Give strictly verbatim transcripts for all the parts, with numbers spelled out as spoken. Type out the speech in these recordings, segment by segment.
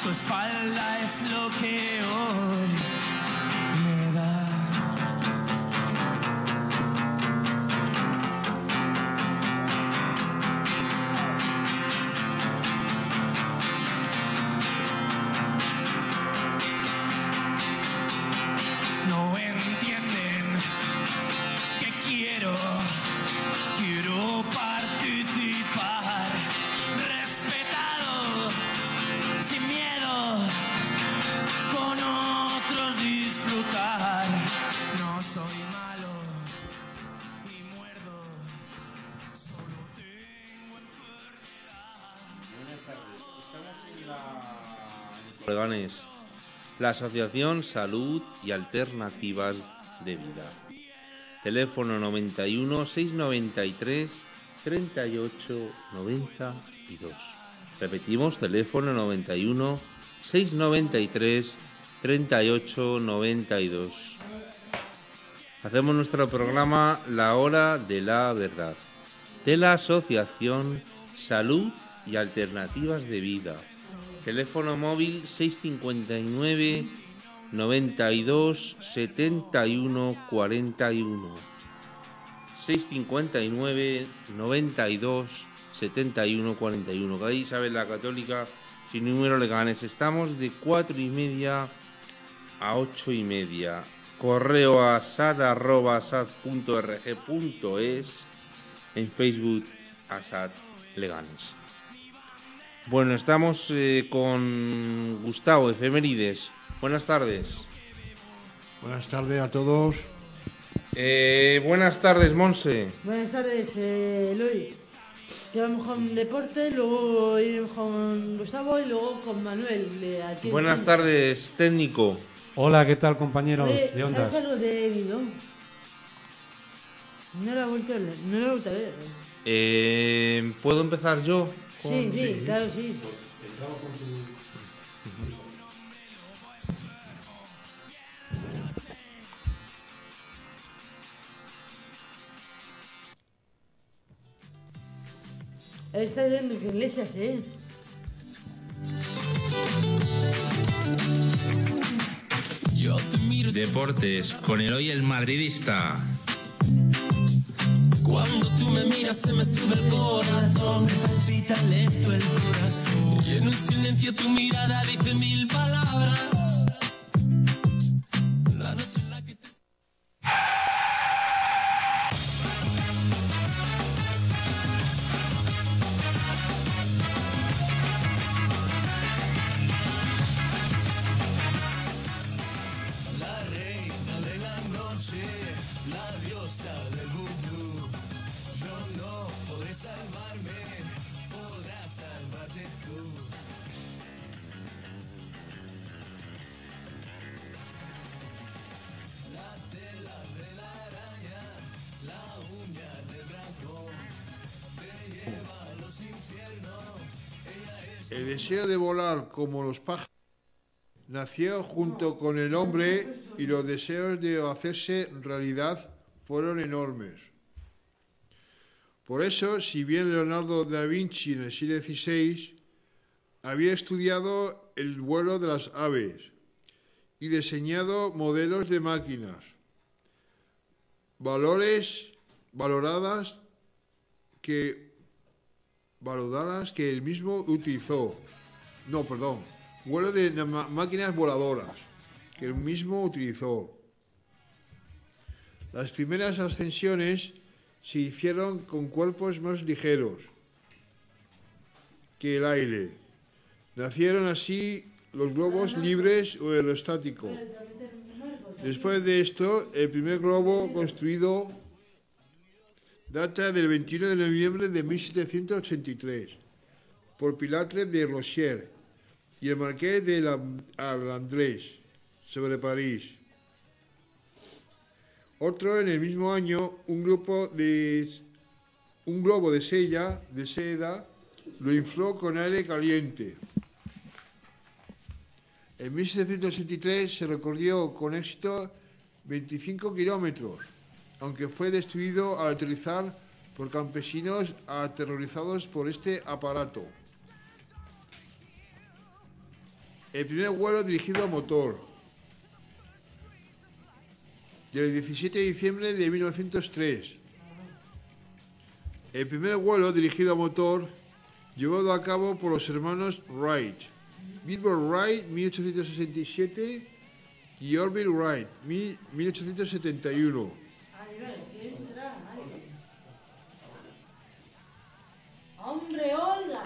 su espalda es lo que hoy me da. No entienden que quiero, quiero participar, respetado, sin miedo, con otros disfrutar. No soy malo, ni muerdo, solo tengo enfermedad. Buenas tardes, estamos en la... Leganes, la Asociación Salud y Alternativas de Vida. Teléfono noventa y uno, seiscientos noventa y tres, treinta y ocho noventa y dos. Repetimos, teléfono noventa y uno, seiscientos noventa y tres, treinta y ocho noventa y dos. Hacemos nuestro programa La Hora de la Verdad, de la Asociación Salud y Alternativas de Vida. Teléfono móvil seiscientos cincuenta y nueve, noventa y dos, setenta y uno cuarenta y uno. seiscientos cincuenta y nueve, noventa y dos, setenta y uno cuarenta y uno. Calle Isabel la Católica, sin número Leganes. Estamos de cuatro y media a ocho y media. Correo a asad arroba asad punto org punto es. En Facebook, Asad Leganes. Bueno, estamos eh, con Gustavo, efemérides. Buenas tardes. Buenas tardes a todos. Eh, buenas tardes, Monse. Buenas tardes, eh, Eloy. Que vamos con deporte, luego iremos con Gustavo y luego con Manuel. De aquí Buenas en tardes, técnico. Hola, ¿qué tal, compañeros Oye, de Ondas? ¿sabes algo de Bidón? No lo he vuelto a leer. No lo he vuelto a ver. Eh, ¿Puedo empezar yo? Con... Sí, sí, sí, claro, sí. Él está diciendo que Iglesias, ¿eh? Yo te miro Deportes, con Eloy el madridista. cuando tú me miras, se me sube el corazón, me palpita lento el corazón. Y en un silencio tu mirada dice mil palabras. La noche en la que te... El deseo de volar como los pájaros nació junto con el hombre y los deseos de hacerse realidad fueron enormes. Por eso, si bien Leonardo da Vinci en el siglo dieciséis había estudiado el vuelo de las aves y diseñado modelos de máquinas, valores valoradas que valoradas que él mismo utilizó. No, perdón, vuelo de máquinas voladoras que él mismo utilizó. Las primeras ascensiones se hicieron con cuerpos más ligeros que el aire. Nacieron así los globos libres o aerostáticos. Después de esto, el primer globo construido data del veintiuno de noviembre de mil setecientos ochenta y tres por Pilatre de Rocher y el Marqués de Arlandrés sobre París. Otro en el mismo año, un, grupo de, un globo de seda, de seda lo infló con aire caliente. En mil setecientos ochenta y tres se recorrió con éxito veinticinco kilómetros, aunque fue destruido al aterrizar por campesinos aterrorizados por este aparato. el primer vuelo dirigido a motor. Del diecisiete de diciembre de mil novecientos tres. El primer vuelo dirigido a motor llevado a cabo por los hermanos Wright. Wilbur Wright, mil ochocientos sesenta y siete, y Orville Wright, mil ochocientos setenta y uno. ¡Hombre, Olga!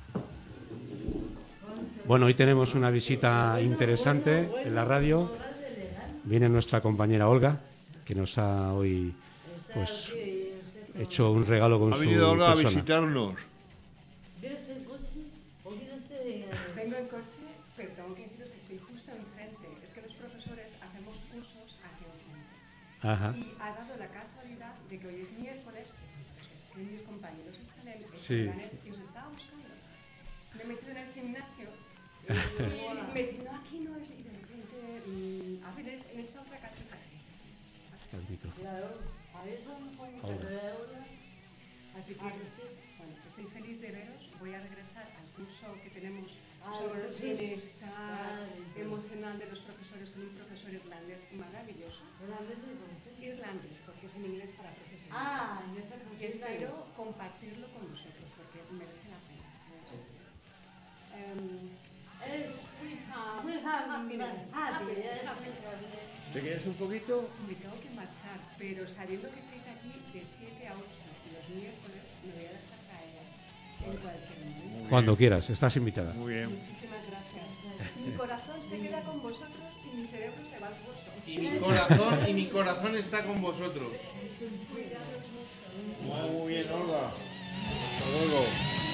Bueno, hoy tenemos una visita interesante en la radio. Viene nuestra compañera Olga, que nos ha hoy pues hecho un regalo con Ha su venido Olga persona. a visitarnos. ¿Vienes en coche o vienes de...? Vengo en coche, pero tengo que deciros que estoy justo enfrente. Es que los profesores hacemos cursos aquí enfrente. Ajá. Y ha dado la casualidad de que hoy es miércoles, pues es que mis compañeros están en el Sí. Leganés y os estaba buscando. Me he metido en el gimnasio y me dicen, no, aquí no es. Y de repente, mm, a ver, en esta otra casita. El micro. Claro, a ver, vamos con Ahora. carrera de Olga. Así que, bueno, estoy feliz de veros. Voy a regresar al curso que tenemos Ah, sobre el sí. bienestar Ah, sí. emocional de los profesores con un profesor irlandés maravilloso. ¿Holandés o francés? Irlandés, porque es en inglés para profesores. Ah, yo Y espero compartirlo con vosotros, porque merece la pena. Es, em, Es... we have We have happiness, happy, happiness, eh, happiness. ¿Te quedas un poquito? Me tengo que marchar, pero sabiendo que estáis aquí de siete a ocho los miércoles, me voy a dejar caer en cualquier momento. Cuando quieras, estás invitada. Muy bien. Muchísimas gracias. Mi corazón se queda con vosotros y mi cerebro se va al pozo. Y mi corazón, y mi corazón está con vosotros. Cuidados mucho. Muy bien, Olga. Hasta luego.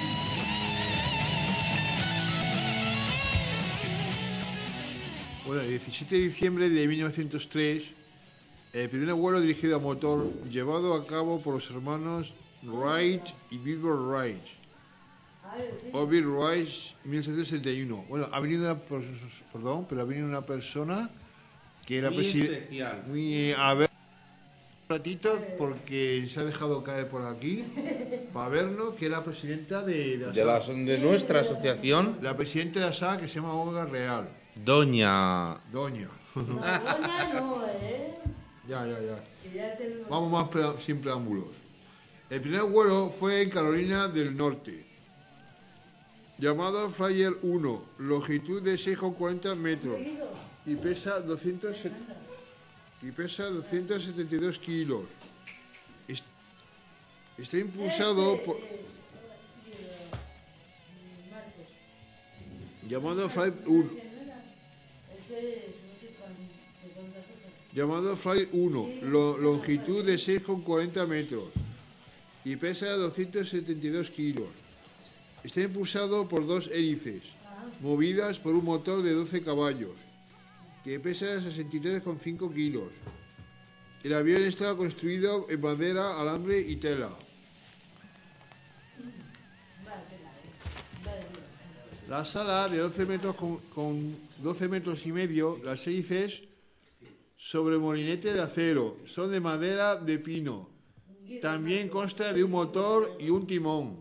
Bueno, el diecisiete de diciembre de mil novecientos tres, el primer vuelo dirigido a motor llevado a cabo por los hermanos Wright y Wilbur Wright. Orville Wright, mil ochocientos sesenta y uno. Bueno, ha venido una, pers- perdón, pero ha venido una persona que era Muy presidente. especial. Muy, a ver, un ratito, porque se ha dejado caer por aquí para vernos, que es la presidenta de, de la De, la, SAA. de nuestra asociación, La presidenta de la SAA, que se llama Olga Real. Doña. Doña. No, Olga no, ¿eh? Ya, ya, ya. Que ya tenemos... Vamos más pre- sin preámbulos. El primer vuelo fue en Carolina del Norte, llamado Flyer uno, longitud de seis coma cuarenta metros y pesa doscientos, se- y pesa doscientos setenta y dos kilos. Es- Está impulsado por... Llamado Flyer uno. Llamado Flight uno, lo- longitud de seis coma cuarenta metros y pesa doscientos setenta y dos kilos. Está impulsado por dos hélices, movidas por un motor de doce caballos, que pesa sesenta y tres coma cinco kilos. El avión estaba construido en madera, alambre y tela. La sala de doce metros con, con doce metros y medio, las hélices sobre molinete de acero, son de madera de pino. También consta de un motor y un timón.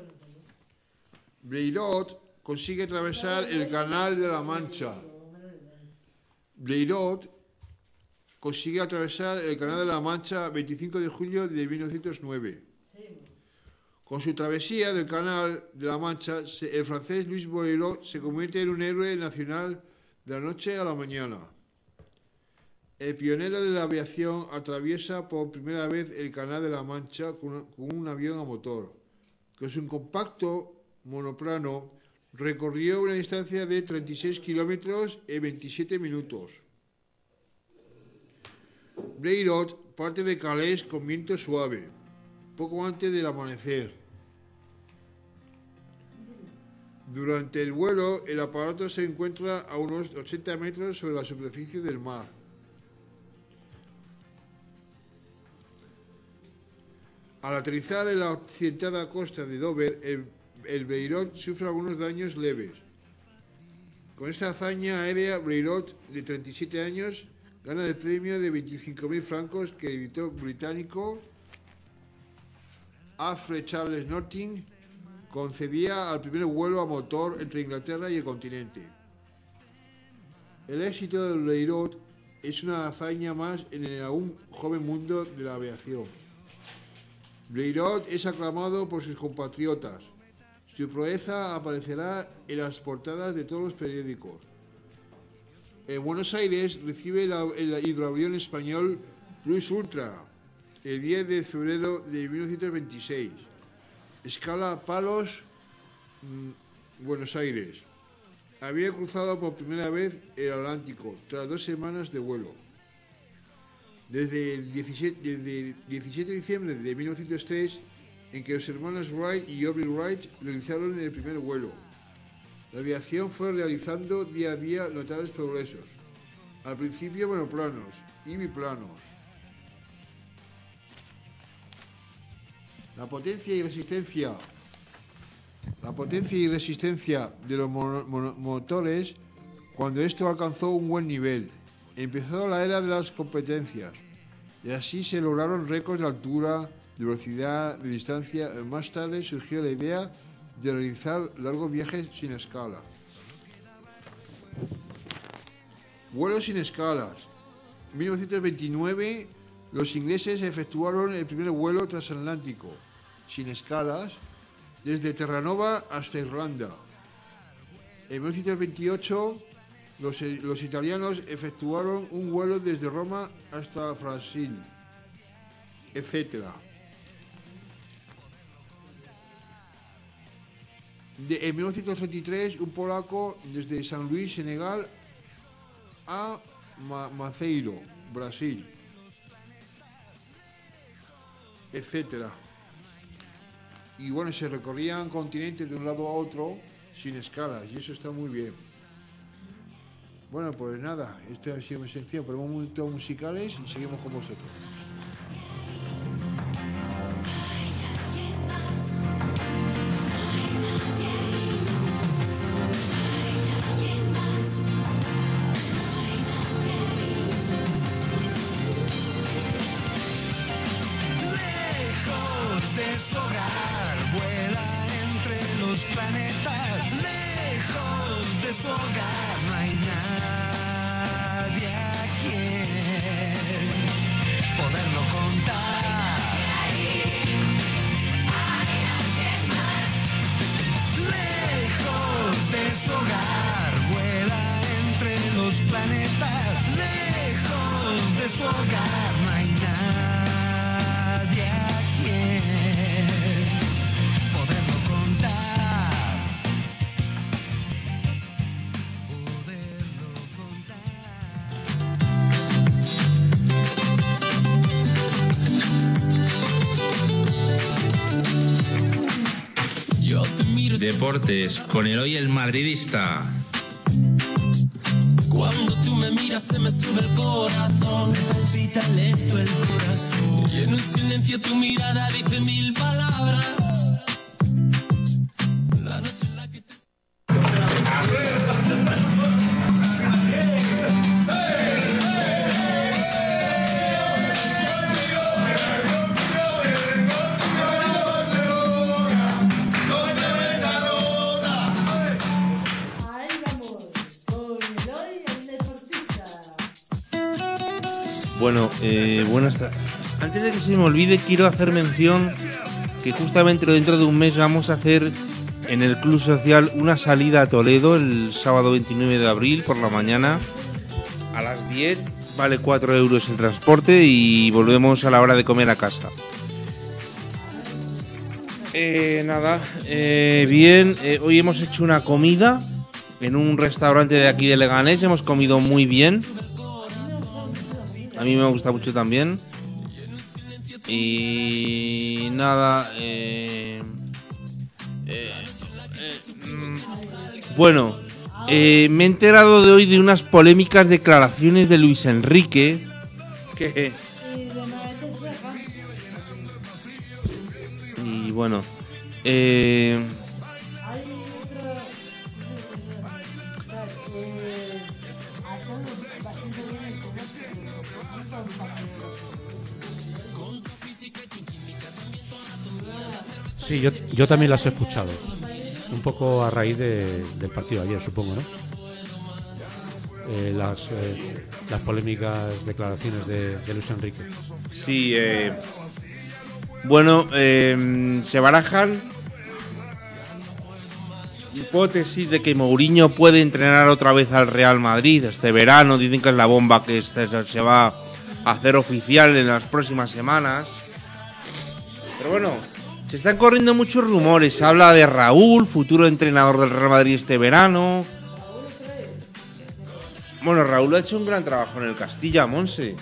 Blériot consigue atravesar el Canal de la Mancha. Blériot consigue atravesar el Canal de la Mancha veinticinco de julio de mil novecientos nueve. Con su travesía del Canal de la Mancha, se- el francés Louis Blériot se convierte en un héroe nacional de la noche a la mañana. El pionero de la aviación atraviesa por primera vez el Canal de la Mancha con, una- con un avión a motor. Con su compacto monoplano recorrió una distancia de treinta y seis kilómetros en veintisiete minutos. Blériot parte de Calais con viento suave, poco antes del amanecer. Durante el vuelo, el aparato se encuentra a unos ochenta metros sobre la superficie del mar. Al aterrizar en la accidentada costa de Dover, el, el Blériot sufre algunos daños leves. Con esta hazaña aérea, Blériot, de treinta y siete años, gana el premio de veinticinco mil francos que el editor británico Alfred Charles Norton concedía al primer vuelo a motor entre Inglaterra y el continente. El éxito del Blériot es una hazaña más en el aún joven mundo de la aviación. Blériot es aclamado por sus compatriotas. Su proeza aparecerá en las portadas de todos los periódicos. En Buenos Aires recibe la, el hidroavión español Plus Ultra el diez de febrero de mil novecientos veintiséis. Escala Palos, mmm, Buenos Aires. Había cruzado por primera vez el Atlántico tras dos semanas de vuelo. Desde el diecisiete, desde el diecisiete de diciembre de mil novecientos tres, en que los hermanos Wright y Orville Wright realizaron el primer vuelo. La aviación fue realizando día a día notables progresos. Al principio monoplanos y biplanos. La potencia y resistencia, la potencia y resistencia de los mono, mono, motores, cuando esto alcanzó un buen nivel, empezó la era de las competencias, y así se lograron récords de altura, de velocidad, de distancia. Más tarde surgió la idea de realizar largos viajes sin escala. Vuelos sin escalas. En mil novecientos veintinueve, los ingleses efectuaron el primer vuelo transatlántico, sin escalas, desde Terranova hasta Irlanda. En mil novecientos veintiocho, los, los italianos efectuaron un vuelo desde Roma hasta Brasil, etcétera. De, en mil novecientos treinta y tres, un polaco desde San Luis, Senegal, a Ma Maceiro, Brasil, etcétera. Y bueno, se recorrían continentes de un lado a otro sin escalas, y eso está muy bien. Bueno, pues nada, esta ha sido mi sección. Ponemos momentos musicales y seguimos con vosotros. Su hogar, vuela entre los planetas, lejos de su hogar, no hay nadie a quien poderlo contar. Lejos de su hogar, vuela entre los planetas, lejos de su hogar, no hay nadie a quien Deportes con Eloy el madridista. Cuando tú me miras se me sube el corazón, me palpita lento el corazón. Y en un silencio tu mirada dice mil palabras. La noche en la que te... Bueno, eh, buenas tardes. Antes de que se me olvide, quiero hacer mención que justamente dentro de un mes vamos a hacer en el Club Social una salida a Toledo el sábado veintinueve de abril por la mañana a las diez. Vale cuatro euros el transporte y volvemos a la hora de comer a casa. Eh, nada, eh, bien, eh, hoy hemos hecho una comida en un restaurante de aquí de Leganés, hemos comido muy bien. A mí me gusta mucho también. Y nada, eh, eh, eh, mm, bueno, eh, me he enterado de hoy de unas polémicas declaraciones de Luis Enrique. Que, y bueno, eh, sí, yo, yo también las he escuchado. Un poco a raíz de, del partido de ayer, supongo, ¿no? eh, las, eh, las polémicas declaraciones de, de Luis Enrique. Sí, eh, bueno, eh, se barajan hipótesis de que Mourinho puede entrenar otra vez al Real Madrid este verano. Dicen que es la bomba que este, se va a hacer oficial en las próximas semanas. Pero bueno, se están corriendo muchos rumores. Se habla de Raúl, futuro entrenador del Real Madrid este verano. Bueno, Raúl ha hecho un gran trabajo en el Castilla, Monse.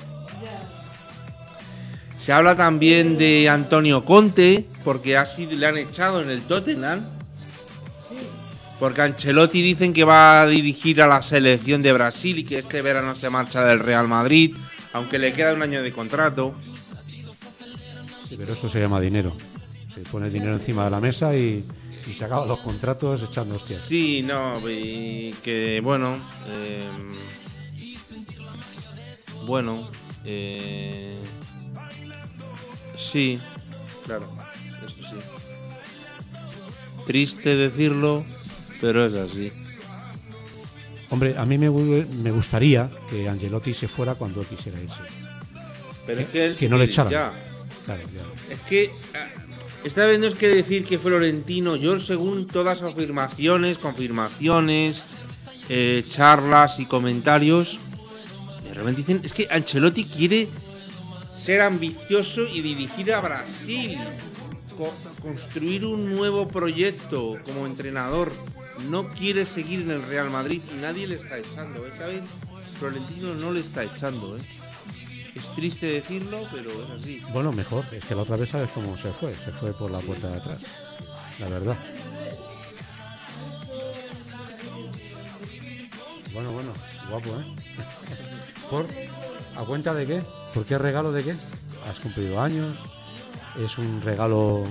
Se habla también de Antonio Conte, porque así le han echado en el Tottenham. Porque Ancelotti dicen que va a dirigir a la selección de Brasil y que este verano se marcha del Real Madrid, aunque le queda un año de contrato. Sí, pero eso se llama dinero. Se pone dinero encima de la mesa y, y se acaban los contratos echando hostias. Sí, no, y que bueno, eh, bueno, eh, sí, claro, eso sí. Triste decirlo, pero es así. Hombre, a mí me, me gustaría que Ancelotti se fuera cuando él quisiera irse. Pero que, es que, él que no le echaran. Ya. Claro, ya. Es que esta vez no es que decir que fue Florentino. Yo, según todas las afirmaciones, confirmaciones, eh, charlas y comentarios, de repente dicen, es que Ancelotti quiere ser ambicioso y dirigir a Brasil, co- construir un nuevo proyecto como entrenador. No quiere seguir en el Real Madrid y nadie le está echando. Esta vez Florentino no le está echando, ¿eh? Es triste decirlo, pero es así. Bueno, mejor, es que la otra vez sabes cómo se fue, se fue por la puerta de atrás, la verdad. Bueno, bueno, guapo, ¿eh? ¿Por? ¿A cuenta de qué? ¿Por qué regalo de qué? ¿Has cumplido años? ¿Es un regalo?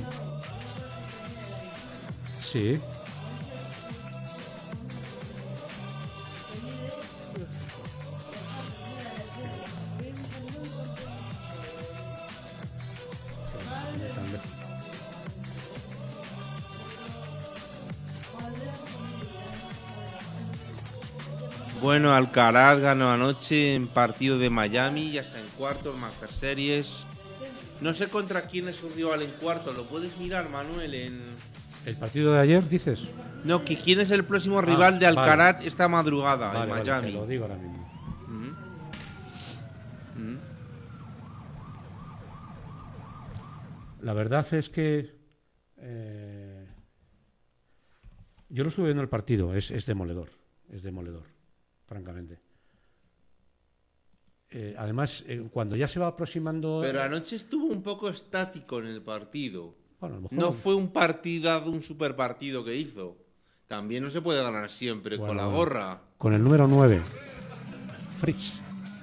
Sí. Bueno, Alcaraz ganó anoche en partido de Miami, ya está en cuartos, Master Series. No sé contra quién es su rival en cuarto, ¿lo puedes mirar, Manuel? En... ¿El partido de ayer, dices? No, que quién es el próximo rival ah, de Alcaraz vale. esta madrugada Vale, en vale, Miami. te lo digo ahora mismo. Uh-huh. Uh-huh. La verdad es que eh, yo lo estuve viendo el partido, es, es demoledor, es demoledor, francamente. Eh, además, eh, cuando ya se va aproximando... Pero anoche estuvo un poco estático en el partido. Bueno, a lo mejor... No fue un partido, un super partido que hizo. También no se puede ganar siempre bueno, con la bueno. gorra. Con el número nueve, Fritz.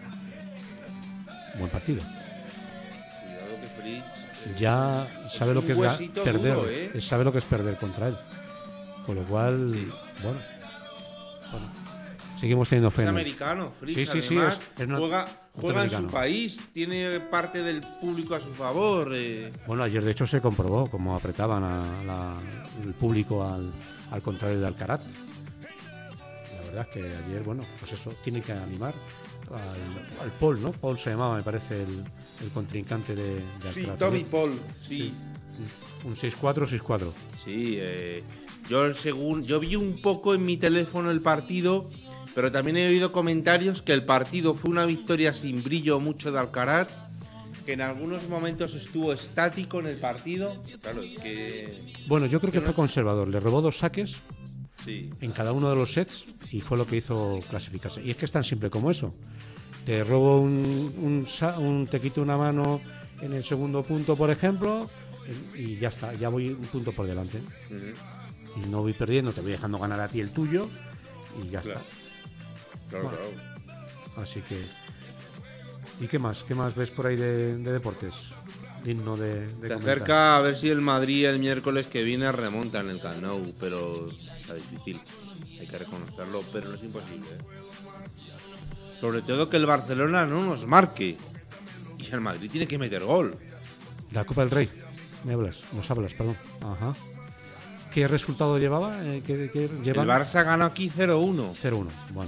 Buen partido. Cuidado que Fritz... Ya sabe es lo un que es ga- huesito perder, duro, ¿eh? sabe lo que es perder contra él. Con lo cual, Sí. bueno, bueno, seguimos teniendo fe Es en él. americano, Fritz, Sí, sí, sí, además, es- es una- juega, juega en su norteamericano. país, tiene parte del público a su favor. Eh. Bueno, ayer de hecho se comprobó cómo apretaban a la- el público al, al contrario de Alcaraz. La verdad es que ayer, bueno, pues eso, tiene que animar al, al Paul, ¿no? Paul se llamaba, me parece, el, el contrincante de, de Sí, Alcaraz. Tommy ¿no? Paul, sí. Un seis cuatro, seis cuatro. Sí, eh, yo según yo vi un poco en mi teléfono el partido, pero también he oído comentarios que el partido fue una victoria sin brillo mucho de Alcaraz, que en algunos momentos estuvo estático en el partido. Claro, es que Bueno, yo creo que Yo fue no- conservador. Le robó dos saques sí. en cada uno de los sets y fue lo que hizo clasificarse. Y es que es tan simple como eso. Te robo un, un, sa- un te quito una mano en el segundo punto, por ejemplo, y ya está, ya voy un punto por delante. Ujú. Y no voy perdiendo, te voy dejando ganar a ti el tuyo y ya Claro. está. Claro, Bueno. claro. Así que... ¿Y qué más? ¿Qué más ves por ahí de, de deportes? Digno de, de Se comentar. acerca a ver si el Madrid el miércoles que viene remonta en el Camp Nou, pero está difícil, hay que reconocerlo, pero no es imposible, ¿eh? Sobre todo que el Barcelona no nos marque y el Madrid tiene que meter gol. La Copa del Rey. Me hablas, nos hablas, perdón. Ajá. ¿Qué resultado llevaba? Eh, ¿qué, qué El llevan? Barça ganó aquí cero uno. cero uno. Bueno,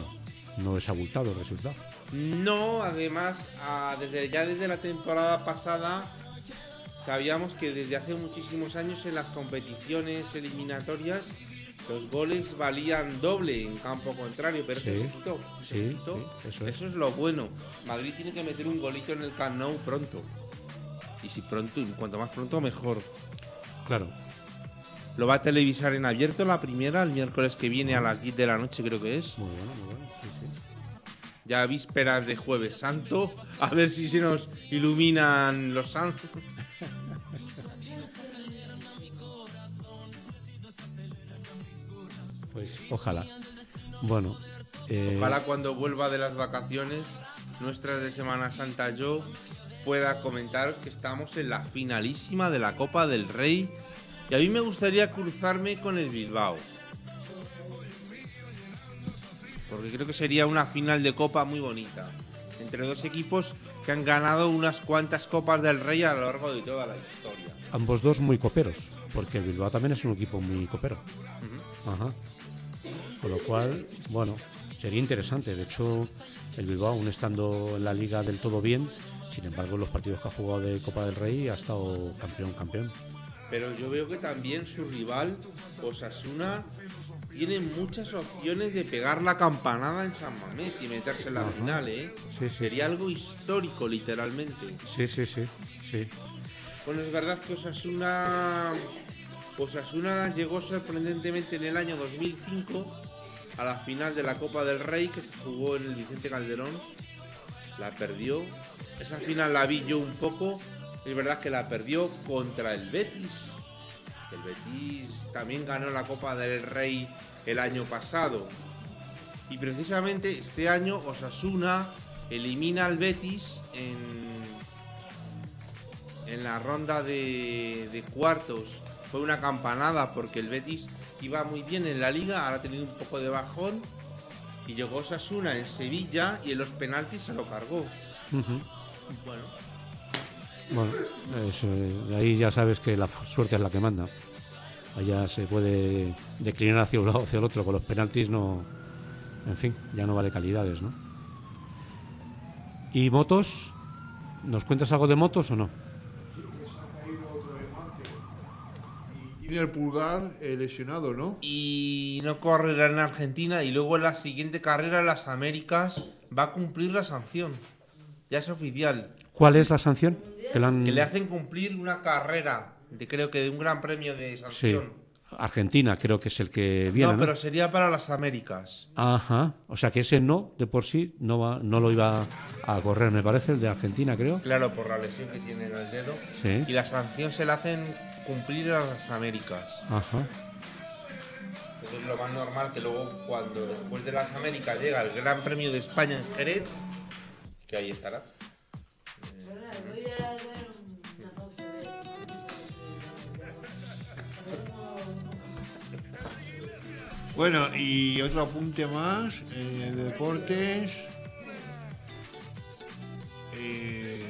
no es abultado el resultado. No, además, a- desde ya desde la temporada pasada sabíamos que desde hace muchísimos años en las competiciones eliminatorias los goles valían doble en campo contrario, pero Sí, eso se quitó. se sí, quitó. sí, eso es. Eso es lo bueno. Madrid tiene que meter un golito en el Camp Nou pronto. Y si pronto, y cuanto más pronto mejor. Claro. Lo va a televisar en abierto la primera, el miércoles que viene a las diez de la noche creo que es. Muy bueno, muy bueno. Sí, sí. Ya vísperas de Jueves Santo, a ver si se nos iluminan los santos. Pues ojalá. Bueno. eh, Ojalá cuando vuelva de las vacaciones nuestras de Semana Santa yo pueda comentaros que estamos en la finalísima de la Copa del Rey y a mí me gustaría cruzarme con el Bilbao. Porque creo que sería una final de Copa muy bonita. Entre dos equipos que han ganado unas cuantas Copas del Rey a lo largo de toda la historia. ambos dos muy coperos, porque el Bilbao también es un equipo muy copero. Ajá. Con lo cual, bueno, sería interesante. De hecho, el Bilbao, aún estando en la liga del todo bien, sin embargo, en los partidos que ha jugado de Copa del Rey ha estado campeón, campeón. Pero yo veo que también su rival, Osasuna, tiene muchas opciones de pegar la campanada en San Mamés y meterse en la Ajá. final, ¿eh? Sí, sí. Sería algo histórico, literalmente. Sí, sí, sí, sí. Bueno, es verdad que Osasuna, Osasuna llegó sorprendentemente en el año dos mil cinco a la final de la Copa del Rey que se jugó en el Vicente Calderón. La perdió. Esa final la vi yo un poco. Es verdad que la perdió contra el Betis. El Betis también ganó la Copa del Rey el año pasado. Y precisamente este año Osasuna elimina al Betis en, en la ronda de, de cuartos. Fue una campanada porque el Betis iba muy bien en la liga, ahora ha tenido un poco de bajón. Y llegó Osasuna en Sevilla y en los penaltis se lo cargó. Ujú. Bueno, Bueno, eso, eh, de ahí ya sabes que la suerte es la que manda. Allá se puede declinar hacia un lado o hacia el otro. Con los penaltis no. En fin, ya no vale calidades, ¿no? ¿Y motos? ¿Nos cuentas algo de motos o no? Tiene el pulgar eh, lesionado, ¿no? y no correrá en Argentina y luego en la siguiente carrera en las Américas va a cumplir la sanción. Ya es oficial. ¿Cuál es la sanción? Que, la han- Que le hacen cumplir una carrera, de creo que de un gran premio de Sí. sanción. Argentina creo que es el que viene, no, ¿no? pero sería para las Américas. Ajá. O sea que ese no, de por sí, no, va, no lo iba a correr, me parece, el de Argentina, creo. Claro, por la lesión que tiene en el dedo. Sí. Y la sanción se la hacen cumplir a las Américas. Ajá. Entonces lo más normal que luego cuando después de las Américas llega el Gran Premio de España en Jerez, que ahí estará. Voy a dar una pausa de- Bueno, y otro apunte más en deportes. Eh,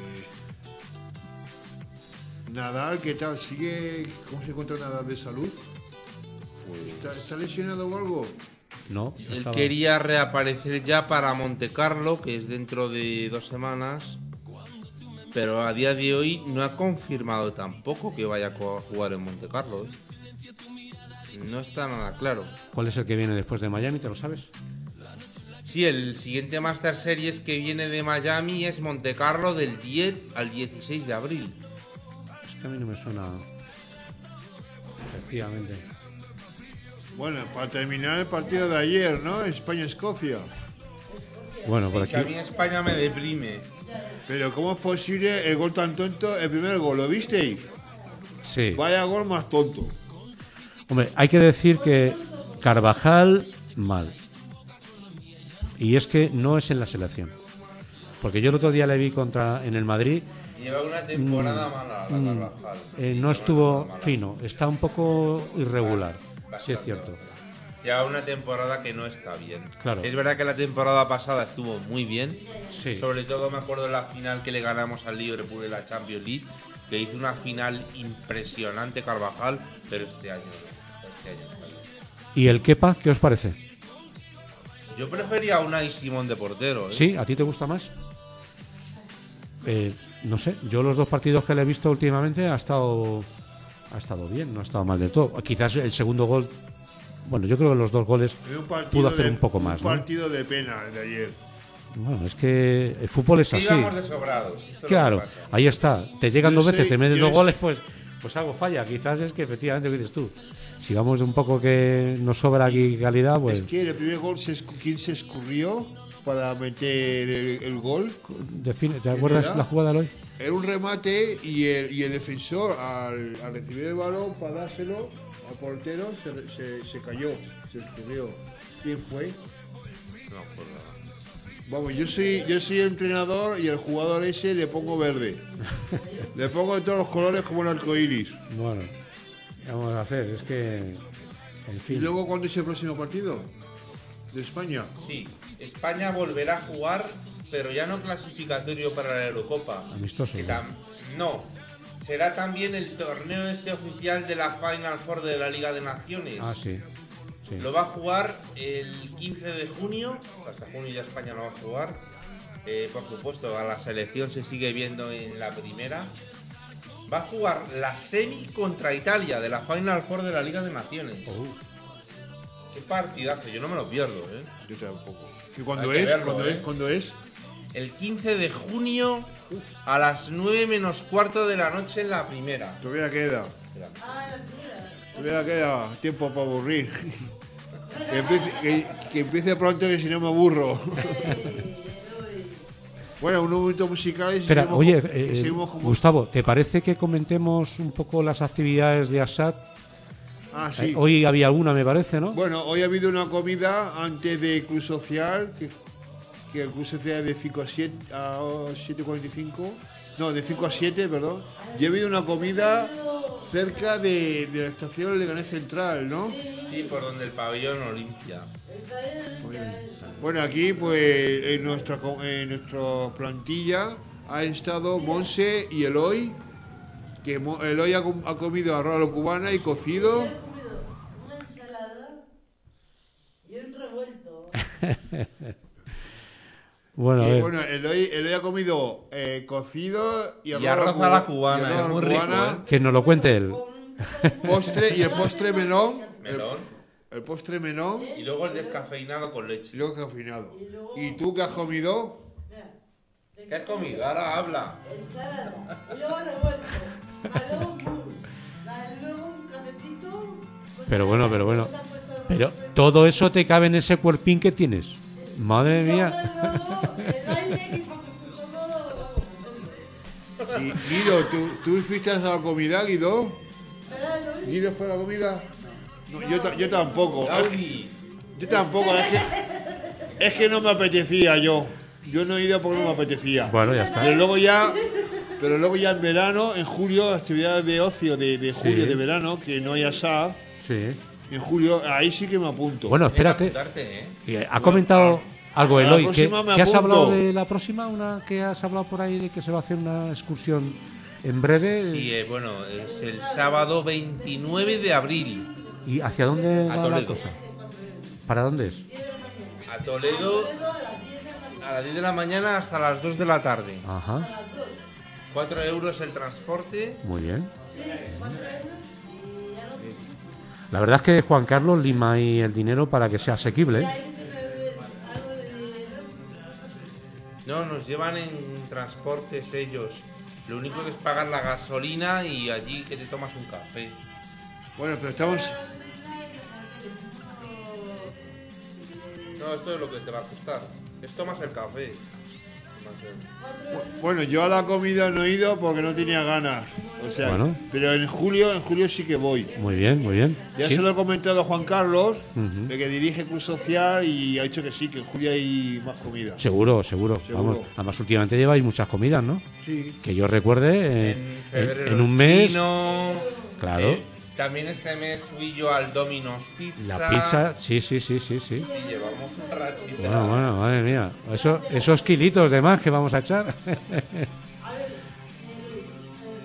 Nadal, ¿qué tal? ¿Sigue? ¿Cómo se encuentra Nadal de salud? ¿Está, está lesionado o algo? No. Él estaba- quería reaparecer ya para Monte Carlo, que es dentro de dos semanas, pero a día de hoy no ha confirmado tampoco que vaya a co- jugar en Monte Carlo. ¿eh? No está nada claro. ¿Cuál es el que viene después de Miami? ¿Te lo sabes? Sí, el siguiente Master Series que viene de Miami es Monte Carlo del diez al dieciséis de abril. Es que a mí no me suena. Efectivamente. Bueno, para terminar el partido de ayer, ¿no? España-Escocia. Bueno, por Que a aquí. mí España me deprime. Pero ¿cómo es posible el gol tan tonto? El primer gol, ¿lo visteis? Sí. Vaya gol más tonto. Hombre, hay que decir que Carvajal, mal. Y es que no es en la selección. Porque yo el otro día le vi contra en el Madrid. Lleva una temporada mala la Carvajal. eh, no Lleva una estuvo temporada mala. fino. Está un poco irregular. Sí, es cierto. Lleva una temporada que no está bien. Claro. Es verdad que la temporada pasada estuvo muy bien. Sí. Sobre todo me acuerdo de la final que le ganamos al Liverpool en la Champions League, que hizo una final impresionante Carvajal, pero este año, este año no. ¿Y el Kepa, qué os parece? Yo prefería a Unai Simón de portero. ¿eh? ¿Sí? ¿A ti te gusta más? Eh, no sé, yo los dos partidos que le he visto últimamente ha estado ha estado bien, no ha estado mal de todo. Quizás el segundo gol, bueno, yo creo que los dos goles Un partido pudo hacer de- un poco más, Un ¿no? partido de pena el de ayer. Bueno, es que el fútbol es Sí, así. íbamos de sobrados. esto es lo Claro, que pasa. ahí está. Te llegan Yo dos veces, sé- te meten yo dos es- goles, pues pues algo falla. Quizás es que efectivamente lo que dices tú. Si vamos de un poco que nos sobra aquí calidad, pues Es que el primer gol, se escu- ¿quién se escurrió para meter el, el gol? define, ¿te acuerdas era? la jugada de hoy? Era un remate y el, y el defensor al, al recibir el balón para dárselo al portero se, re- se, se cayó, se escurrió. ¿Quién fue? No, pues nada. Vamos, yo soy, yo soy entrenador y el jugador ese le pongo verde. Le pongo de todos los colores como el arco iris. Bueno, ¿qué vamos a hacer? Es que, en ¿Y fin. luego cuándo es el próximo partido? ¿De España? Sí, España volverá a jugar, pero ya no clasificatorio para la Eurocopa. Amistoso, Que ¿no? tam- no, será también el torneo este oficial de la Final Four de la Liga de Naciones. Ah, sí. sí. Lo va a jugar el quince de junio, hasta junio ya España no va a jugar. Eh, por supuesto, a la selección se sigue viendo en la primera. Va a jugar la semi contra Italia de la Final Four de la Liga de Naciones. Oh, Qué partidazo, yo no me lo pierdo, ¿eh? Yo tampoco. ¿Y cuándo Hay que es? verlo, ¿Cuándo ¿eh? es? ¿Cuándo es? El quince de junio a las nueve menos cuarto de la noche en la primera. Todavía queda. Espera. Todavía queda tiempo para aburrir. Que empiece, que, que empiece pronto, que si no me aburro. Bueno, un momento musical y Espera, seguimos oye, con- eh, y seguimos con- Gustavo, ¿te parece que comentemos un poco las actividades de Assad? Ah, sí. Eh, Hoy había alguna, me parece, ¿no? Bueno, hoy ha habido una comida antes de Club Social, que, que el Club Social es de cinco a siete, a siete cuarenta y cinco. No, de cinco a siete, perdón. Y ha habido una comida cerca de, de la estación Leganés Central, ¿no? Sí, por donde el pabellón Olimpia. Bueno, aquí pues en nuestra, co- en nuestra plantilla ha estado Monse y Eloy, que Mo- Eloy ha, com- ha comido arroz a la cubana y cocido. He comido una ensalada y un revuelto. Bueno, a Y, ver. bueno, Eloy, Eloy ha comido eh, cocido y arroz, Y arroz a la cubana, y arroz a es la muy rico, cubana, ¿eh? Que nos lo cuente él. postre y el postre melón. El, Melón. el postre melón Y luego el descafeinado con y leche. luego cafeinado. ¿Y tú qué has comido? ¿Qué has comido? Ahora habla. Ensalada y luego revuelto. Más luego un mousse. Más luego un cafecito. Pues Pero bueno, pero bueno. se ha puesto el Pero revuelto. todo eso te cabe en ese cuerpín que tienes. Madre Luego, mía. luego, el baile que se ha puesto todo. Y, Guido, ¿tú, ¿tú fuiste a la comida, Guido? ¿Verdad, Luis? ¿Guido fue a la comida? No, yo, ta- yo tampoco. Gaudi. Yo tampoco, es que, es que no me apetecía yo. Yo no he ido porque no me apetecía. Bueno, ya está. Pero luego ya, pero luego ya en verano, en julio, actividades de ocio de, de julio, Sí. de verano, que no hay asado, Sí. en julio, ahí sí que me apunto. Bueno, Tienes que espérate. apuntarte, ¿eh? Eh, ¿Ha comentado algo a la Eloy? ¿Qué, próxima me qué has apunto. hablado de la próxima? Una que has hablado por ahí de que se va a hacer una excursión en breve. Sí, eh, bueno, es el sábado veintinueve de abril. ¿Y hacia dónde A va la Toledo. cosa? ¿Para dónde es? A Toledo a las diez de la mañana hasta las dos de la tarde. Ajá, cuatro euros el transporte. muy bien. La verdad es que Juan Carlos lima ahí el dinero para que sea asequible. ¿eh? No, nos llevan en transportes ellos. Lo único que es pagar la gasolina y allí que te tomas un café. Bueno, pero estamos. No, esto es lo que te va a costar. Esto más el café. Más el- Bueno, yo a la comida no he ido porque no tenía ganas. O sea, Bueno. pero en julio, en julio sí que voy. Muy bien, muy bien. Ya Sí. se lo he comentado a Juan Carlos, Ujú. de que dirige Club Social, y ha dicho que sí, que en julio hay más comida. Seguro, seguro, Seguro. Vamos, además últimamente lleváis muchas comidas, ¿no? Sí. Que yo recuerde, eh, En en, febrero en un el mes, chino, claro. eh, también este mes fui yo al Domino's Pizza. La pizza, sí, sí, sí, sí, sí. Y llevamos una rachita. Bueno, bueno, madre mía. Eso, esos kilitos de más que vamos a echar.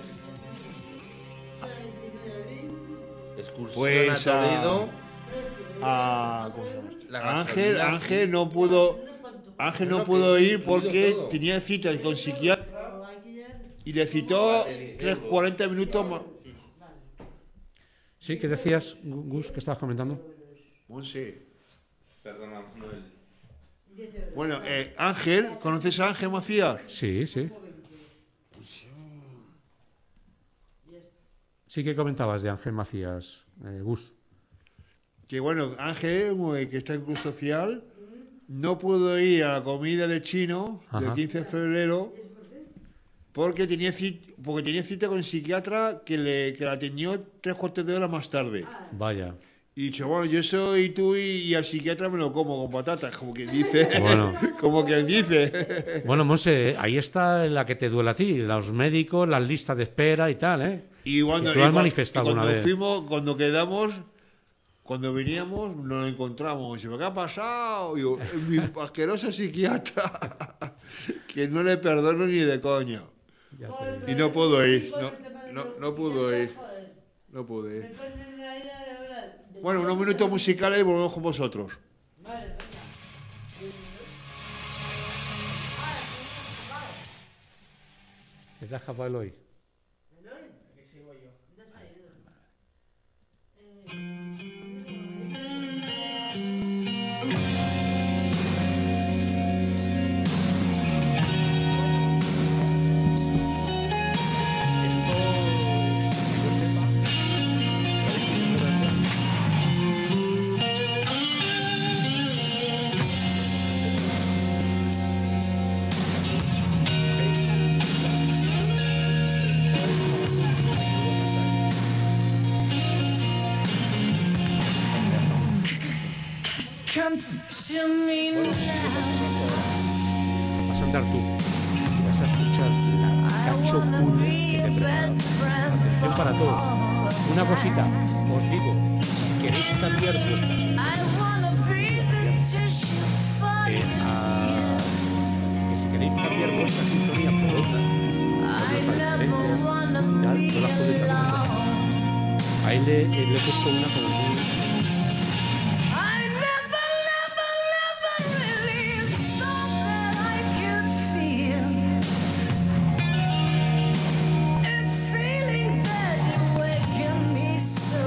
Excursión Pues, a Toledo. a, ¿cómo se llama esto? La A Ángel, gasolina, Ángel sí. no pudo, Ángel no Bueno, pudo que ir incluido porque todo. tenía cita con psiquiatra y le citó tres, cuarenta minutos más. Sí, ¿qué decías, Gus, que estabas comentando? Monse. Perdona, Manuel. Bueno, eh, Ángel, ¿conoces a Ángel Macías? Sí, sí. Sí que comentabas de Ángel Macías, eh, Gus. Que bueno, Ángel, eh, que está en Cruz Social, no pudo ir a la comida de chino del Ajá. quince de febrero porque tenía cita, porque tenía cita con el psiquiatra que, le, que la atendió tres cuartos de hora más tarde. Vaya. Y dicho, bueno, yo soy tú y, y al psiquiatra me lo como con patatas, como quien dice. Bueno. Como quien dice. Bueno, Monse, ahí está la que te duele a ti, los médicos, las listas de espera y tal, ¿eh? Y cuando, Que tú has y cua- manifestado y cuando alguna vez. fuimos, cuando quedamos, cuando veníamos, nos lo encontramos. Y dice, ¿qué ha pasado? Y yo, mi asqueroso psiquiatra, que no le perdono ni de coña. Ya te- Y no puedo ir, no, no, no pudo ir, no pude ir. Bueno, unos minutos musicales y volvemos con vosotros. ¿Te das capaz hoy? Come to me now. Vas a andar tú y vas a escuchar la cacho cool que te he preparado. Atención para todos. Una cosita, os digo, si queréis cambiar vuestras sintonías, I wanna be the tissue for eh, your a- que si queréis cambiar vuestra sintonía por otra, por otra diferente, y tal, no las podéis cambiar. Ahí le, le he puesto una como muy... I never, never, never really thought that I could feel. It's feeling that you're waking me so.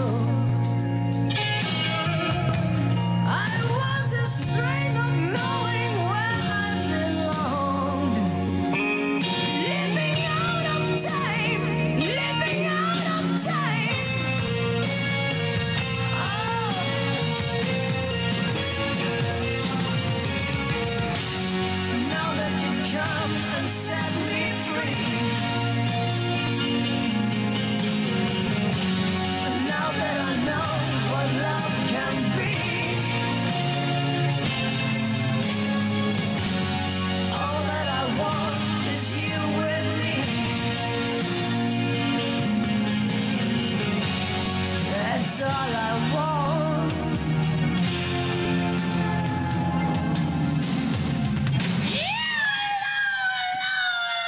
I was a strain of knowing where I belonged. Living out of time, living out of time. Now that you've come and set me free, now that I know what love can be, all that I want is you with me. That's all I want. Yeah,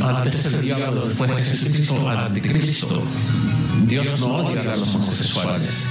antes el diablo, después Jesucristo, al anticristo. Dios no odia a los homosexuales.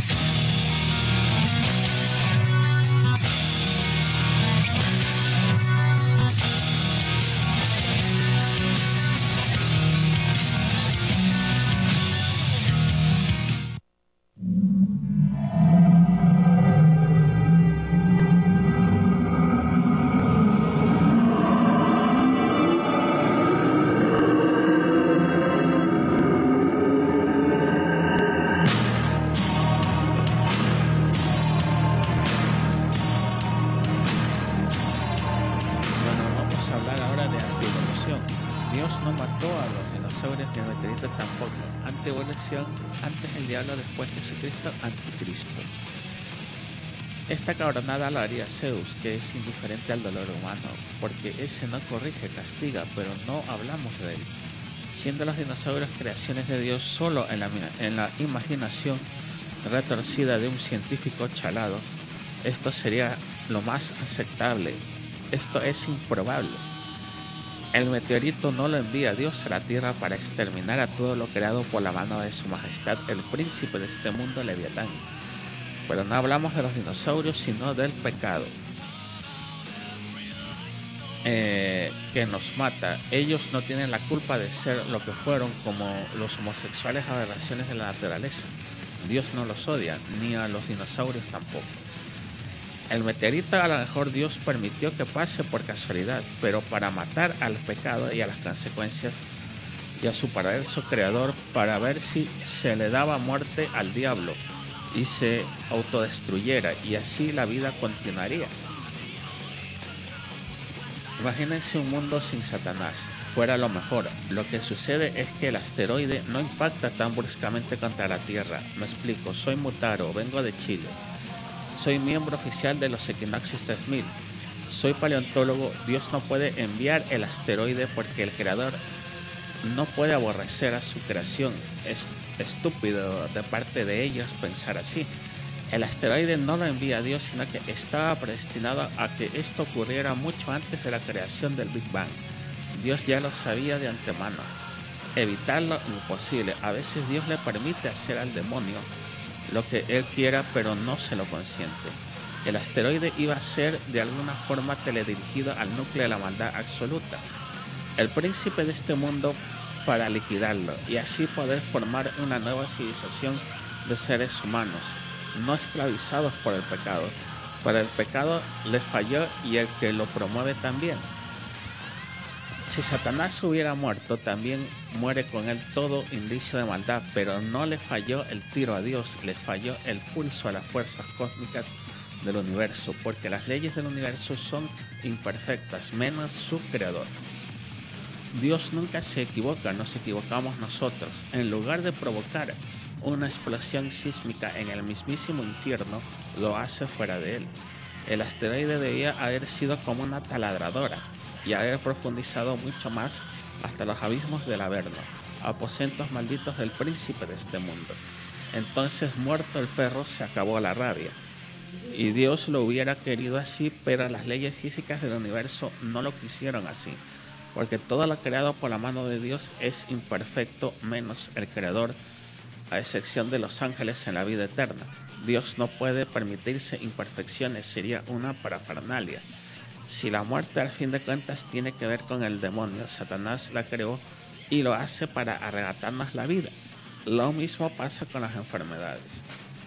Antes el diablo, después Jesucristo, anticristo. Esta cabronada lo haría Zeus, que es indiferente al dolor humano, porque ese no corrige, castiga, pero no hablamos de él. Siendo los dinosaurios creaciones de Dios solo en la, en la imaginación retorcida de un científico chalado, esto sería lo más aceptable. Esto es improbable. El meteorito no lo envía Dios a la Tierra para exterminar a todo lo creado por la mano de su majestad, el príncipe de este mundo, Leviatán. Pero no hablamos de los dinosaurios, sino del pecado eh, que nos mata. Ellos no tienen la culpa de ser lo que fueron, como los homosexuales aberraciones de la naturaleza. Dios no los odia, ni a los dinosaurios tampoco. El meteorito a lo mejor Dios permitió que pase por casualidad, pero para matar al pecado y a las consecuencias y a su perverso creador, para ver si se le daba muerte al diablo y se autodestruyera, y así la vida continuaría. Imagínense un mundo sin Satanás, fuera lo mejor. Lo que sucede es que el asteroide no impacta tan bruscamente contra la Tierra. Me explico, soy Mutaro, vengo de Chile. Soy miembro oficial de los Equinoxios tres mil. Soy paleontólogo. Dios no puede enviar el asteroide porque el creador no puede aborrecer a su creación. Es estúpido de parte de ellos pensar así. El asteroide no lo envía Dios, sino que estaba predestinado a que esto ocurriera mucho antes de la creación del Big Bang. Dios ya lo sabía de antemano. Evitarlo imposible. A veces Dios le permite hacer al demonio lo que él quiera, pero no se lo consiente. El asteroide iba a ser de alguna forma teledirigido al núcleo de la maldad absoluta, el príncipe de este mundo, para liquidarlo y así poder formar una nueva civilización de seres humanos, no esclavizados por el pecado. Para el pecado le falló y el que lo promueve también. Si Satanás hubiera muerto, también muere con él todo indicio de maldad, pero no le falló el tiro a Dios, le falló el pulso a las fuerzas cósmicas del universo, porque las leyes del universo son imperfectas, menos su creador. Dios nunca se equivoca, nos equivocamos nosotros. En lugar de provocar una explosión sísmica en el mismísimo infierno, lo hace fuera de él. El asteroide debía haber sido como una taladradora y haber profundizado mucho más hasta los abismos del Averno, aposentos malditos del príncipe de este mundo. Entonces, muerto el perro, se acabó la rabia. Y Dios lo hubiera querido así, pero las leyes físicas del universo no lo quisieron así, porque todo lo creado por la mano de Dios es imperfecto, menos el creador, a excepción de los ángeles en la vida eterna. Dios no puede permitirse imperfecciones, sería una parafernalia. Si la muerte al fin de cuentas tiene que ver con el demonio, Satanás la creó y lo hace para arrebatarnos la vida. Lo mismo pasa con las enfermedades.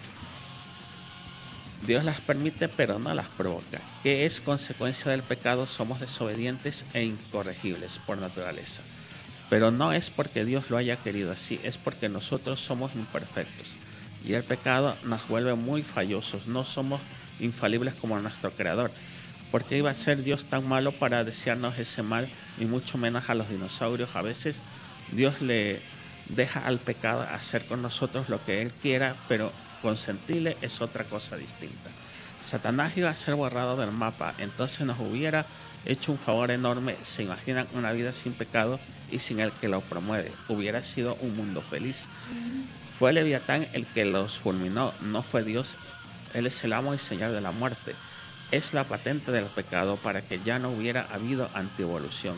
Dios las permite pero no las provoca. ¿Qué es consecuencia del pecado? Somos desobedientes e incorregibles por naturaleza. Pero no es porque Dios lo haya querido así, es porque nosotros somos imperfectos. Y el pecado nos vuelve muy fallosos, no somos infalibles como nuestro creador. ¿Por qué iba a ser Dios tan malo para desearnos ese mal, y mucho menos a los dinosaurios? A veces Dios le deja al pecado hacer con nosotros lo que él quiera, pero consentirle es otra cosa distinta. Satanás iba a ser borrado del mapa, entonces nos hubiera hecho un favor enorme. Se imaginan una vida sin pecado y sin el que lo promueve. Hubiera sido un mundo feliz. Fue Leviatán el que los fulminó, no fue Dios. Él es el amo y señor de la muerte. Es la patente del pecado para que ya no hubiera habido antievolución.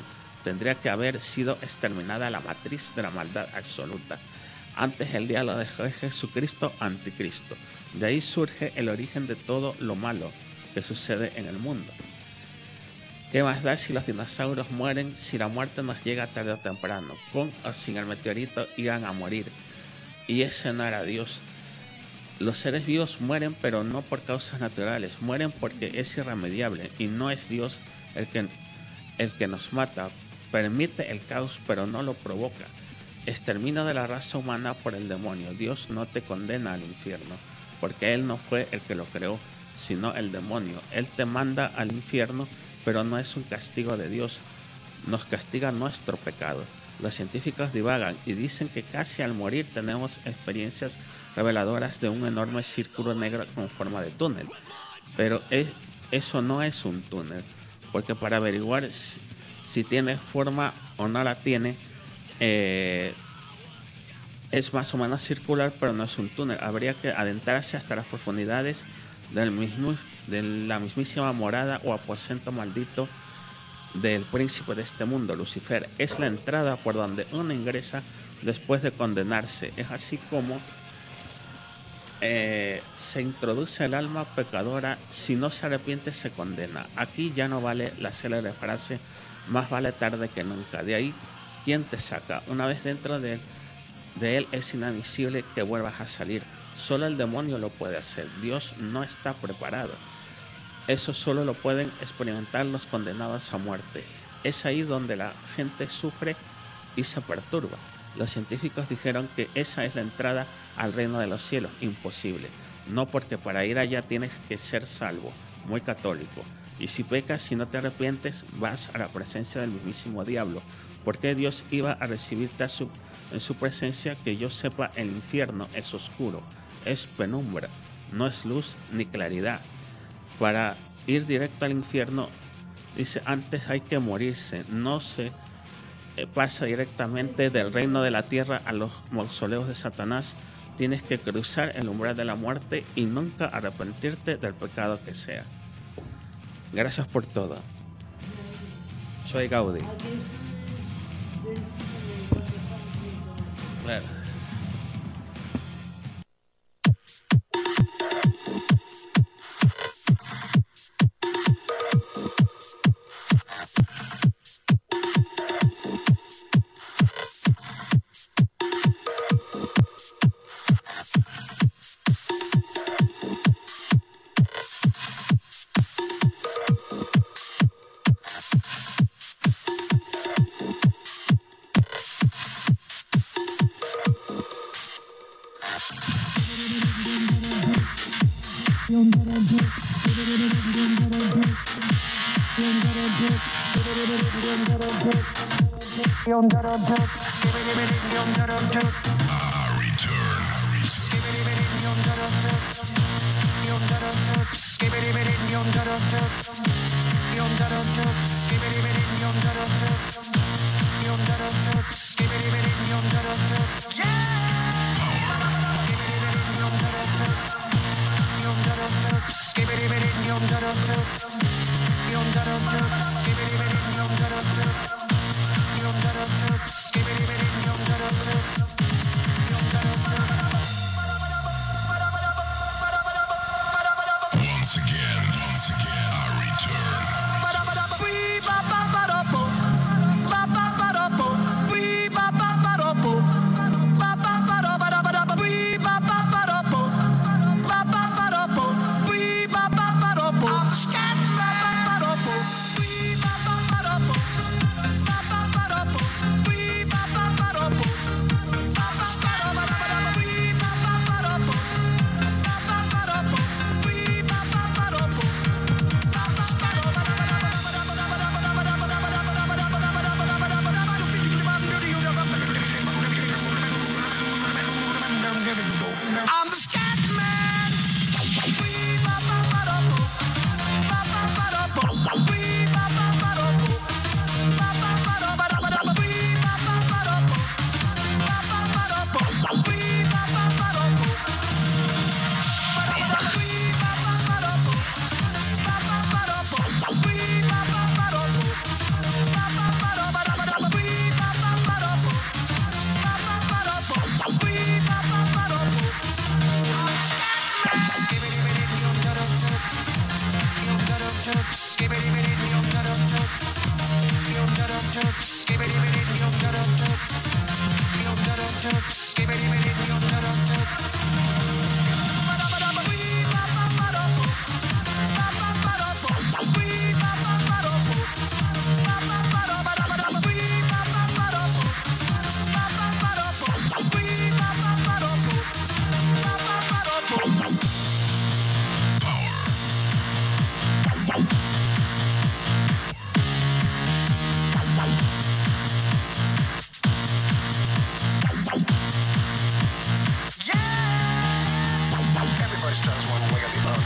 tendría que haber sido exterminada la matriz de la maldad absoluta. Antes el diálogo de Jesucristo anticristo. De ahí surge el origen de todo lo malo que sucede en el mundo. ¿Qué más da si los dinosaurios mueren, si la muerte nos llega tarde o temprano? Con o sin el meteorito iban a morir. Y ese no era Dios. Los seres vivos mueren, pero no por causas naturales. Mueren porque es irremediable. Y no es Dios el que, el que nos mata. Permite el caos, pero no lo provoca. Extermino de la raza humana por el demonio. Dios no te condena al infierno, porque Él no fue el que lo creó, sino el demonio. Él te manda al infierno, pero no es un castigo de Dios. Nos castiga nuestro pecado. Los científicos divagan y dicen que casi al morir tenemos experiencias reveladoras de un enorme círculo negro con forma de túnel. Pero es, eso no es un túnel, porque para averiguar si, si tiene forma o no la tiene, eh, es más o menos circular, pero no es un túnel. Habría que adentrarse hasta las profundidades del mismo, de la mismísima morada o aposento maldito del príncipe de este mundo, Lucifer. Es la entrada por donde uno ingresa después de condenarse. Es así como eh, se introduce el alma pecadora. Si no se arrepiente, se condena. Aquí ya no vale la célebre frase, más vale tarde que nunca. De ahí, ¿quién te saca? Una vez dentro de él, de él es inadmisible que vuelvas a salir. Solo el demonio lo puede hacer. Dios no está preparado. Eso solo lo pueden experimentar los condenados a muerte. Es ahí donde la gente sufre y se perturba. Los científicos dijeron que esa es la entrada al reino de los cielos. Imposible. No, porque para ir allá tienes que ser salvo, muy católico. Y si pecas, si no te arrepientes, vas a la presencia del mismísimo diablo. ¿Por qué Dios iba a recibirte a su, en su presencia? Que yo sepa, el infierno es oscuro, es penumbra, no es luz ni claridad. Para ir directo al infierno, dice, antes hay que morirse. No se eh, pasa directamente del reino de la tierra a los mausoleos de Satanás. Tienes que cruzar el umbral de la muerte y nunca arrepentirte del pecado que sea. Gracias por todo. Soy Gaudí. Claro.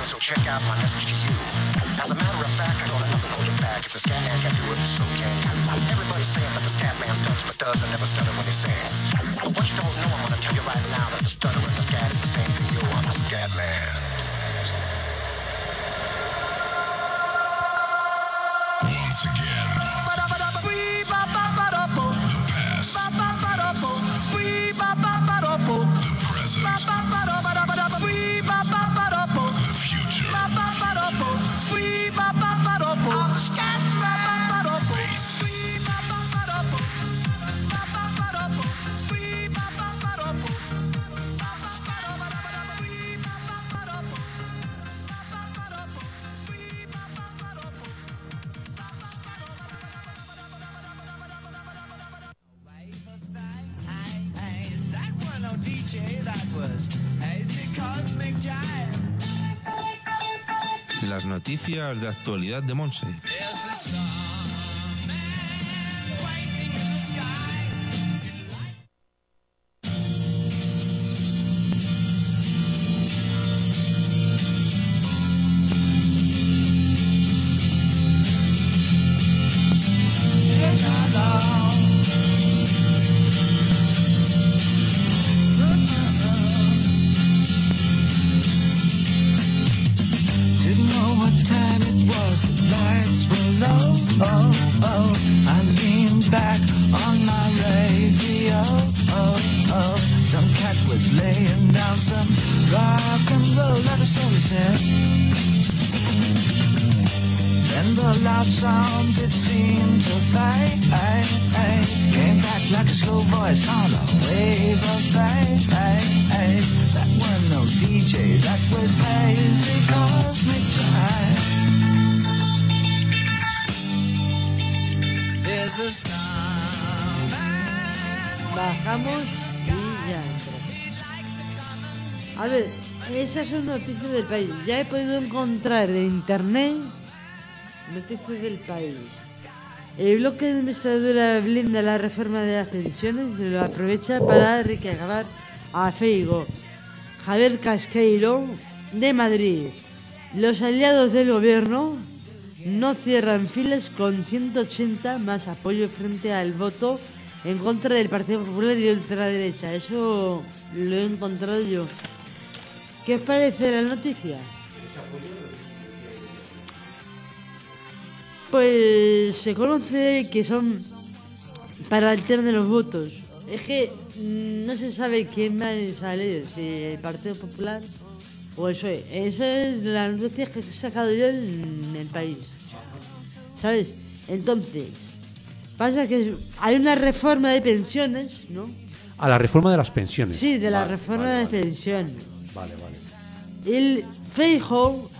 so check out my message to you. As a matter of fact, I know that nothing holds you back. It's a scat man can do it, so can you. Everybody's saying that the scat man stutters but does and never stutter when he sings. But what you don't know, I'm gonna tell you right now that the stutter and the scat is the same thing. Yo, I'm a scat man. Once again, the past. The present. The future. Bass. Las noticias de actualidad de Monse. Bajamos y ya entra. A ver, esas son noticias del país. Ya he podido encontrar en internet noticias del país. El bloque de investidura blinda la reforma de las pensiones y lo aprovecha para recabar a Feijóo. Javier Casqueiro, de Madrid. Los aliados del gobierno no cierran filas con ciento ochenta más apoyo frente al voto en contra del Partido Popular y de ultraderecha. Eso lo he encontrado yo. ¿Qué os parece la noticia? Pues se conoce que son para el tema de los votos. Es que no se sabe quién va a salir, si el Partido Popular o el P S O E. Esa es la noticia que he sacado yo en el país. ¿Sabes? Entonces, pasa que hay una reforma de pensiones, ¿no? A la reforma de las pensiones. Sí, de la vale, reforma vale, de vale. pensiones. Vale, vale. El Feijóo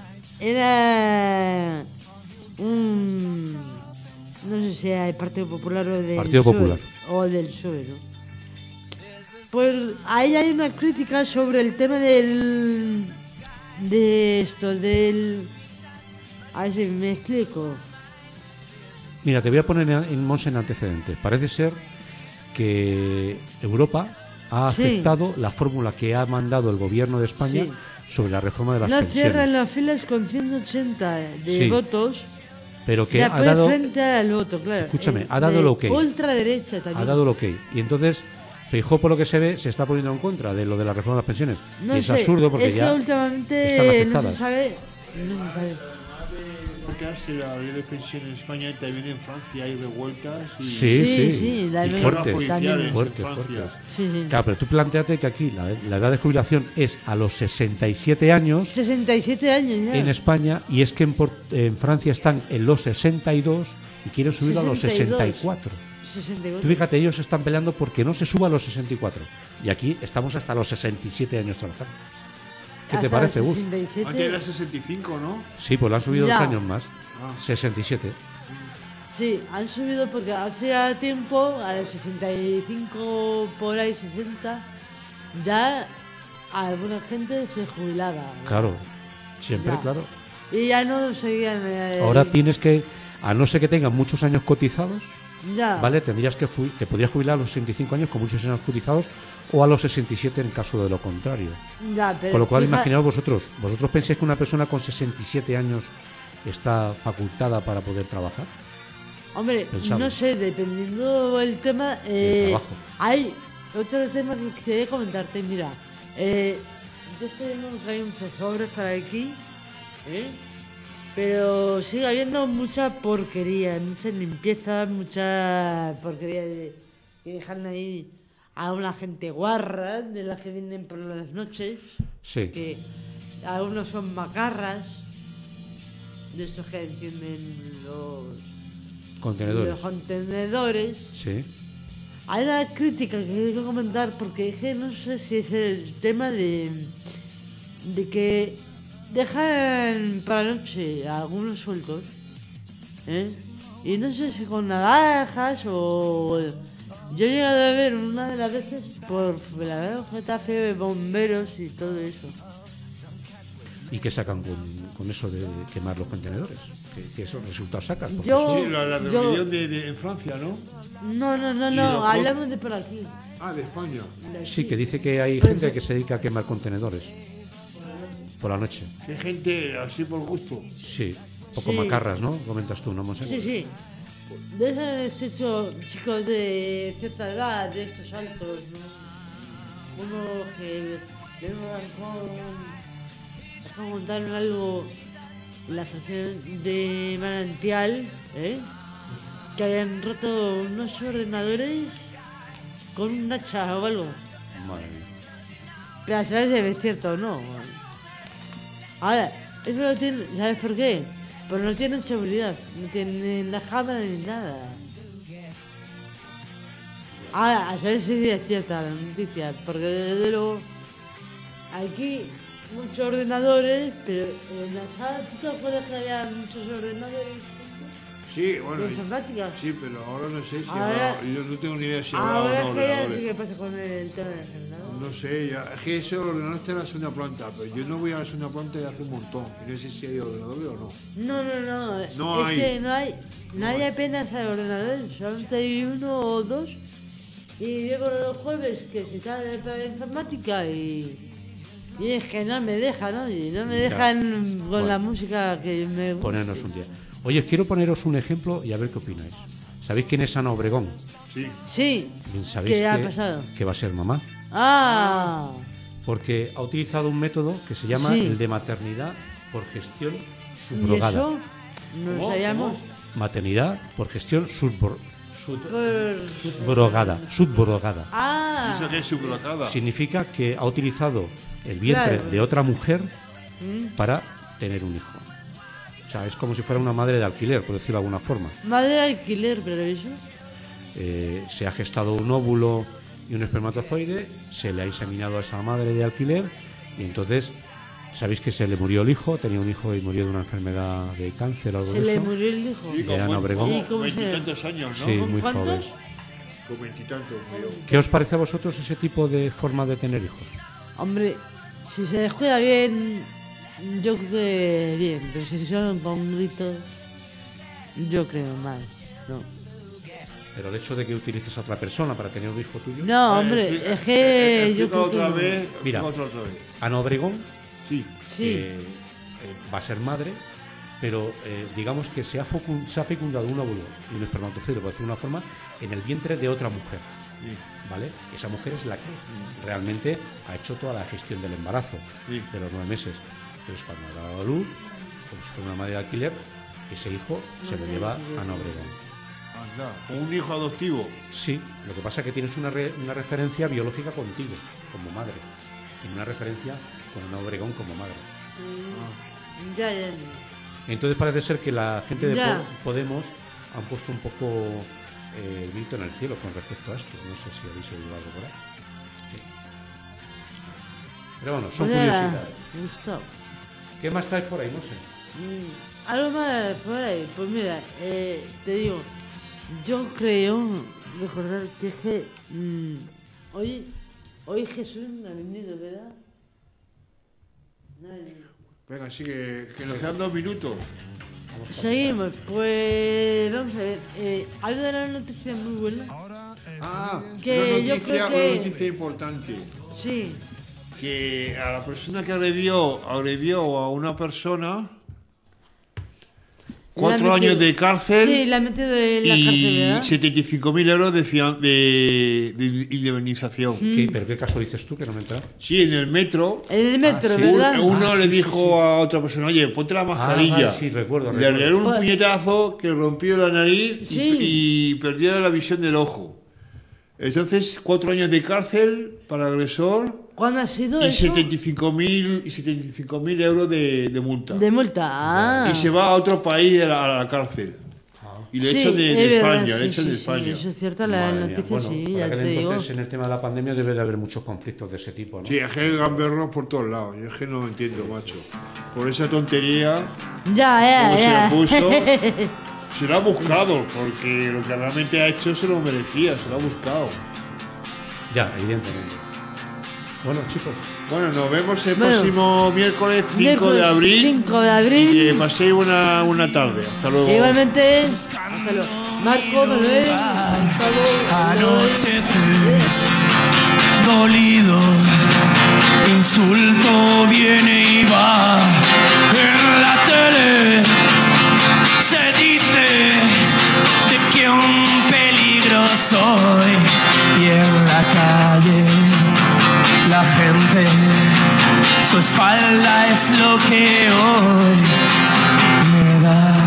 era un... no sé si era del Partido Popular o del Partido P S O E, Popular. o del P S O E, ¿no? Pues ahí hay una crítica sobre el tema del... de esto, del... A ver si me explico. Mira, te voy a poner en Monse en antecedentes. Parece ser que Europa ha Sí. aceptado la fórmula que ha mandado el gobierno de España Sí. sobre la reforma de las No pensiones. cierran las filas con ciento ochenta de Sí. votos. Pero que de ha apoyo dado, frente al voto, claro. Escúchame, Eh, ha dado de el ok. ultraderecha también. ha dado el ok. Y entonces, Feijóo, por lo que se ve, se está poniendo en contra de lo de la reforma de las pensiones. No y es sé, absurdo porque es ya que últimamente están no aceptadas. se sabe. No se sabe. Porque la ley de pensión en España y también en Francia hay revueltas y Sí, Sí, sí. sí, la Y ley fuertes. judiciales en Fuertes, Francia. fuertes. Sí, sí. Claro, pero tú planteate que aquí la, la edad de jubilación es a los sesenta y siete años sesenta y siete años ya. en España y es que en, Por- en Francia están en los sesenta y dos y quieren subir a los sesenta y dos. sesenta y cuatro. sesenta y cuatro. Tú fíjate, ellos están peleando porque no se suba a los sesenta y cuatro. Y aquí estamos hasta los sesenta y siete años trabajando. ¿Qué te Hasta parece, Gus? sesenta y siete. Antes era sesenta y cinco, ¿no? Sí, pues lo han subido Ya. dos años más. Ah. sesenta y siete. Sí, han subido porque hacía tiempo, a los sesenta y cinco por ahí, sesenta, ya alguna gente se jubilaba. Claro, siempre, Ya. claro. Y ya no seguían. eh, Ahora tienes que, a no ser que tengan muchos años cotizados, Ya. ¿vale? Tendrías que fu- te podrías jubilar a los sesenta y cinco años con muchos años cotizados o a los sesenta y siete en caso de lo contrario. Ya, pero Con lo cual, fija- imaginaos vosotros, ¿vosotros pensáis que una persona con sesenta y siete años está facultada para poder trabajar? Hombre, Pensamos. no sé, dependiendo del tema, eh, trabajo. hay otro tema que quería comentarte. Mira, eh, yo sé que hay muchas obras para aquí, ¿eh? Pero sigue habiendo mucha porquería, mucha limpieza, mucha porquería de, que dejan ahí a una gente guarra, de las que vienen por las noches, Sí. que algunos son macarras, de estos que encienden los Contenedores. los contenedores. Sí. Hay una crítica que quiero comentar porque es que no sé si es el tema de, de que dejan para la noche a algunos sueltos, ¿eh? Y no sé si con navajas o... Yo he llegado a ver una de las veces por la veo Getafe, bomberos y todo eso. ¿Y qué sacan con, con eso de quemar los contenedores? ¿Qué, qué esos resultados sacan? Porque Yo- eso- Sí, la, la yo- rebelión de, de- en Francia, ¿no? No, no, no, Y no, los- hablamos de por aquí. Ah, de España. de Sí, aquí. que dice que hay Pues, gente que se dedica a quemar contenedores por la noche. Que gente así por gusto. Sí, poco Sí. macarras, ¿no? Comentas tú, ¿no, Monse? Sí, sí. De esos hechos chicos de cierta edad, de estos altos, ¿no? Uno que de un balcón montaron algo en la estación de Manantial, ¿eh? Que habían roto unos ordenadores con un hacha o algo. Madre mía. Pero a saber si es cierto o no. Ahora, eso lo tienen, ¿sabes por qué? Pues no tienen seguridad, no tienen la cámara ni nada. Ahora, a saber si es cierta la noticia, porque desde luego aquí muchos ordenadores, pero en la sala, ¿tú te acuerdas que había muchos ordenadores Sí, bueno. de y- informática? Sí, pero ahora no sé si Ahora- habrá- yo no tengo ni idea si habrá Ahora o es no que ya no sé ordenadores. qué pasa con el tema del ordenador. No sé, ya, es que ese ordenador está en la segunda planta, pero yo no voy a la segunda planta ya hace un montón. Y no sé si hay ordenadores o no. No, no, no. No es hay. que no hay. No hay apenas hay ordenadores. Solamente hay uno o dos. Y llego los jueves que se cae para la informática y. Y es que no me dejan, ¿no? Y no me Ya. dejan con Bueno. la música que me gusta. Ponernos un día. Oye, quiero poneros un ejemplo y a ver qué opináis. ¿Sabéis quién es Ana Obregón? Sí. Sí. Bien, ¿sabéis ¿Qué ha que, pasado? que va a ser mamá? Ah. Porque ha utilizado un método que se llama Sí. el de maternidad por gestión ¿Y subrogada. eso? No lo ¿Cómo? sabíamos. Maternidad por gestión subbor- sub- Por- subrogada. Subrogada. Ah. Eso que es subrogada. Significa que ha utilizado el vientre Claro. de otra mujer Mm. para tener un hijo. O sea, es como si fuera una madre de alquiler, por decirlo de alguna forma. Madre de alquiler, pero eso. Eh, se ha gestado un óvulo y un espermatozoide, se le ha inseminado a esa madre de alquiler y entonces, sabéis que se le murió el hijo, tenía un hijo y murió de una enfermedad de cáncer o algo Se de le eso. murió el hijo. Sí, de Ana con Obregón. ¿Y cómo se- veintitantos años, ¿no? Sí, ¿Con muy cuántos? joven. Con veintitantos, creo. ¿Qué os parece a vosotros ese tipo de forma de tener hijos? Hombre, si se descuida bien, yo creo que bien, pero si son con gritos, yo creo mal. No, Pero el hecho de que utilices a otra persona para tener un hijo tuyo. no Eh, hombre, explica- es que eh, yo explica creo que otra no. vez. Mira. explica otra vez. Ana Obregón Sí. Sí, que, eh, va a ser madre, pero eh, digamos que se ha, focun- se ha fecundado un óvulo y un espermatozoide, por decirlo de una forma, en el vientre de otra mujer. Sí. ¿Vale? Esa mujer es la que realmente ha hecho toda la gestión del embarazo, Sí. de los nueve meses. Entonces, cuando ha dado a luz, como si fuera una madre de alquiler, ese hijo se lo lleva a Ana Obregón. Anda. Un hijo adoptivo. Sí, lo que pasa es que tienes una, re- una referencia biológica contigo, como madre, y una referencia con Ana Obregón como madre. ya, ya. Entonces parece ser que la gente de Ya. Po- Podemos han puesto un poco eh, el grito en el cielo con respecto a esto. No sé si habéis oído algo por ahí. Sí. Pero bueno, son Pues nada, curiosidades. me gustó. ¿Qué más traes por ahí? No sé. Mm, algo más por ahí, pues mira, eh, te digo, yo creo recordar que es que mm, hoy, hoy Jesús no ha venido, ¿verdad? No ha venido. Venga, sí, que, que nos quedan dos minutos. Seguimos, pues vamos a ver. Eh, algo de la noticia muy buena. Ah, Que una yo noticia, creo que- una noticia importante. Sí, Que a la persona que agredió, agredió a una persona, cuatro La ha años metido- de cárcel sí, la ha metido en la cárcel, y ¿verdad? setenta y cinco mil euros de, fian- de, de indemnización. ¿Qué- ¿Pero qué caso dices tú que no me he enterado? Sí, en el metro. En el metro, Ah, sí. ¿verdad? Un- uno Ah, le sí, dijo sí, sí. a otra persona, oye, ponte la mascarilla. vale, sí, recuerdo, Le recuerdo. dieron un Pues- puñetazo que rompió la nariz y- Sí. y, perdió la visión del ojo. Entonces, cuatro años de cárcel para agresor ¿Cuándo ha sido y eso? setenta y cinco mil euros de, de multa. De multa. Ah. Y se va a otro país a la, a la cárcel. Y le Sí, echan de, es de verdad, España, le sí, echan sí, de sí, España. eso es cierto, la Madre mía. noticia Bueno, sí, por ya aquel te digo. entonces en el tema de la pandemia debe de haber muchos conflictos de ese tipo, ¿no? Sí, es que hay gamberros por todos lados. Yo es que no lo entiendo, macho. Por esa tontería, Ya, ya, como se ya. la puso, se lo ha buscado, porque lo que realmente ha hecho se lo merecía, se lo ha buscado. Ya, evidentemente. Bueno, chicos, Bueno, nos vemos el Bueno. próximo miércoles cinco Miércoles de abril. cinco de Y abril. que paséis una, una tarde. Hasta luego. Igualmente, hasta luego. Marco, Manuel, hasta luego. Anochecer, dolido, insulto viene y va. En la tele se dice de que un peligro soy. Y en la calle la gente, su espalda es lo que hoy me da.